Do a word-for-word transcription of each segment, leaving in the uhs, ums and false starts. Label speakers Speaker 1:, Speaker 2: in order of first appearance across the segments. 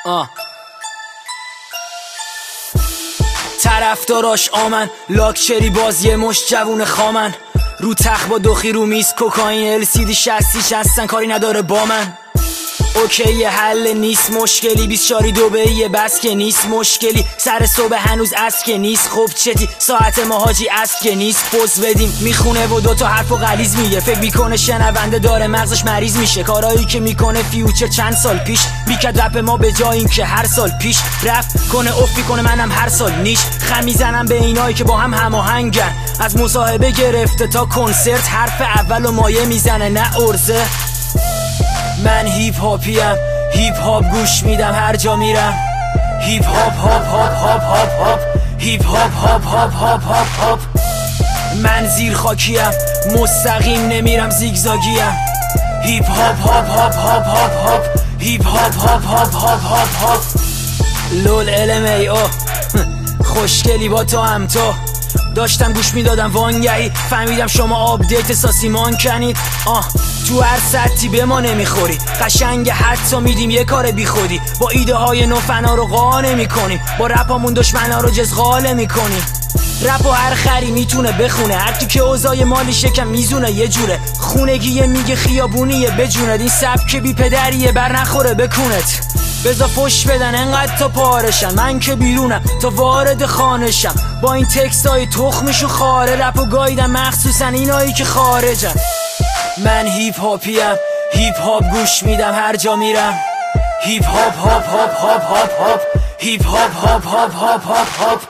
Speaker 1: آه طرفداراش آمن لاکچری باز یه مشت جوون خامن رو تخت با دوخی رو میز کوکائین ال سی دی شصتیش هستن کاری نداره با من اوکی یه حل نیست مشکلی بیست چاری دوبهیه بس که نیست مشکلی سر صبح هنوز از که نیست خب چتی ساعت ما حاجی از که نیست پوز بدیم میخونه و دوتا حرف و غلیظ میگه فکر میکنه شنونده داره مغزش مریض میشه کارایی که میکنه فیوچر چند سال پیش بیکد رپ ما به جای این که هر سال پیش رفت کنه افی کنه منم هر سال نیش خم میزنم به اینایی که با هم هماهنگن از مصاحبه گرفته تا کنسرت حرف اول و مایه میزنه نه ارزه من هیپ هاپیم هیپ هاپ گوش میدم هر جا میرم هیپ هاپ هاپ هاپ هاپ هاپ هاپ هیپ هاپ هاپ هاپ هاپ هاپ هاپ من زیر خاکیم مستقیم نمیرم زیگزاگیم هیپ هاپ هاپ هاپ هاپ هاپ هاپ هیپ هاپ هاپ هاپ هاپ هاپ هاپ لول ال ام ای او خوشگلی با تو هم تو داشتم گوش میدادم وانگهی فهمیدم شما آپدیت ساسیمان کنید آه تو هر سطحی به ما نمیخوری قشنگ حتی میدیم یه کار بی خودی با ایده های نو فنا رو قانع میکنیم با رپامون دشمنا رو جزغاله میکنیم رپ و هر خری میتونه بخونه هر تو که اوضاع مالی شکم میزونه یه جوره خونگیه میگه خیابونیه بجوند این سبک بی پدریه بر نخوره بکونت بزا فش بدن انقدر تا پارشن من که بیرونم تا وارد خانشم با این تکست های تخمشو خاره رپ و گایدم مخصوصا اینایی که خارجن من هیپ هاپیم هیپ هاپ گوش میدم هر جا میرم هیپ هاپ هاپ هاپ هاپ هاپ هاپ هیپ هاپ هاپ هاپ هاپ هاپ هاپ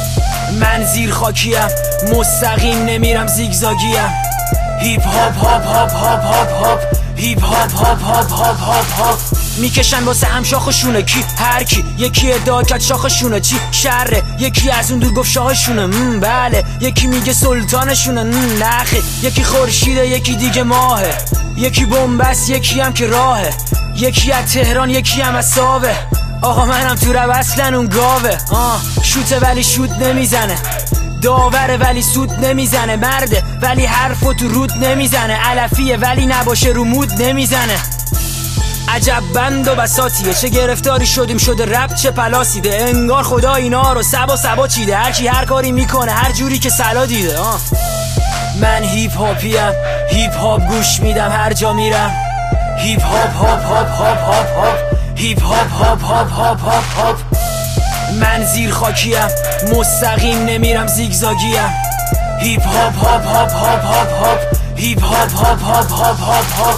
Speaker 1: من زیر خاکیم مستقیم نمیرم زیگزاگیم هیپ هاپ هاپ هاپ هاپ هاپ هاپ هیپ هاپ هاپ هاپ هاپ هاپ هاپ میکشن واسه هم شاخشونه کی هر کی یکی ادعا کرد شاخشونه چی شره یکی از اون دور گفت شاهشونه بله یکی میگه سلطانشونه نخه یکی خورشیده یکی دیگه ماهه یکی بنبست یکی هم که راهه یکی از تهران یکی هم از ساوه آقا منم تو رو اصلا اون گاوه آه شوته ولی شوت نمیزنه داوره ولی سود نمیزنه مرده ولی حرفو تو رود نمیزنه علفیه ولی نباشه رو مود نمیزنه عجب بند و بساتیه چه گرفتاری شدیم شده رپ چه پلاسیده انگار خدا اینا رو سبا سبا چیده هرکی هر کاری میکنه هر جوری که سلا دیده آه. من هیپ هاپیم هیپ هاپ گوش میدم هر جا میرم هیپ هاپ هاپ هاپ هاپ هاپ هاپ هیپ هاپ هاپ هاپ هاپ هاپ هاپ من زیر خاکیم مستقیم نمیرم زیگزاگیم هیپ هاپ هاپ هاپ هاپ هاپ هاپ هیپ هاپ هاپ هاپ هاپ هاپ هاپ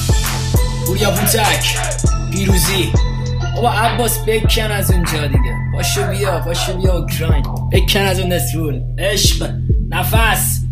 Speaker 1: پوریا بوتک پیروزی بابا عباس بکن از اونجا دیگه پاشو بیا پاشو بیا اوکراین بکن از اون نسرول عشق نفس